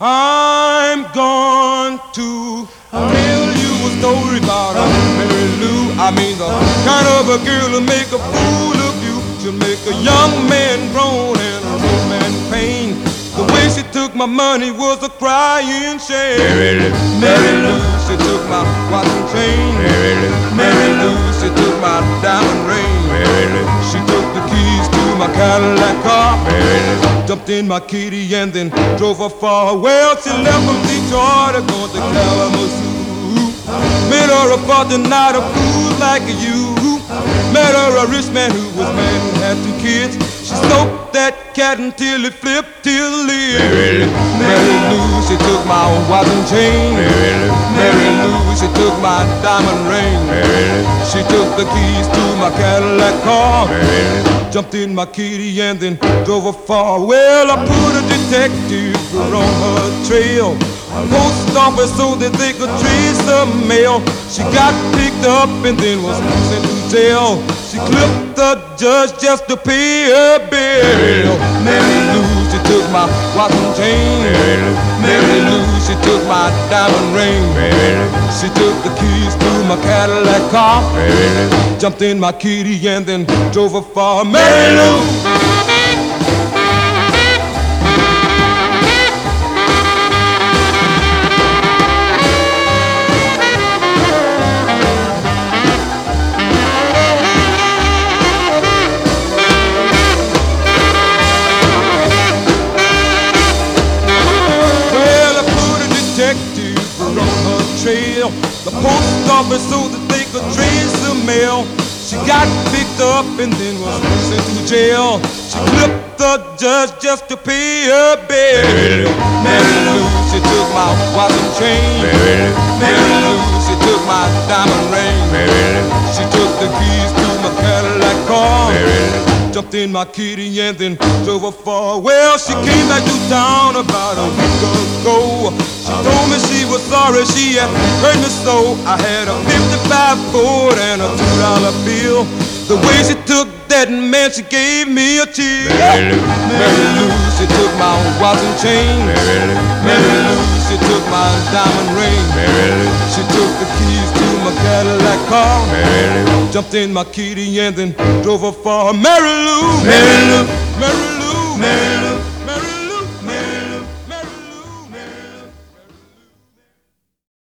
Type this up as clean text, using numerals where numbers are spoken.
I'm going to tell you a story about a Mary Lou. I mean the kind of a girl who make a fool of you. She'll make a young man groan and a old man pain. The way she took my money was a crying shame. Mary Lou, Mary Lou, she took my watch and chain. Mary Lou, Mary Lou, she took my diamond ring. Mary Lou, She took the keys to my Cadillac car. Mary Lou, Jumped in my kitty and then drove her far. Well, she left from Detroit to go to Kalamazoo. Met her a fortune, not a fool like you. Met her a rich man who was married and had 2 kids. She stoked that cat until it flipped till it Mary Lou, Mary Lou, she took my watch and chain. Mary Lou, Mary Lou, she took my diamond ring. Mary Lou, She took the keys to my Cadillac car. Mary Lou, Jumped in my kitty and then drove her far. Well, I put a detective on her trail. Post office so that they could trace the mail. She got picked up and then was sent to jail. She clipped the judge just to pay her bill. Mary Lou, she took my watch and chain. Mary Lou, Mary Lou, she took my diamond ring. Mary Lou, She took the keys to my Cadillac car. Mary Lou, Jumped in my kitty and then drove her far. Mary Lou! Well, I put a detective on her trail. The post office so that they could trace the mail. She got picked up and then was sent to jail. She clipped the judge just to pay her bill. Mary Lou, Mary Lou, she took my watch and chain. Mary Lou, Mary Lou, she took my diamond ring. Mary Lou, She took the keys to my Cadillac car. Mary Lou, Jumped in my kitty and then drove her far. Well, she came back to town about a week ago. She told me she was sorry she had hurt me so. I had a 55 Ford and a $2 bill. The way she took that man, she gave me a chill. Mary Lou, Mary Lou, she took my watch and chain. Mary Lou, Mary Lou, she took my diamond ring. Mary Lou, She took the keys to my Cadillac car. Mary Lou, Jumped in my kitty and then drove her far. Mary Lou, Mary Lou, Mary Lou, Mary Lou.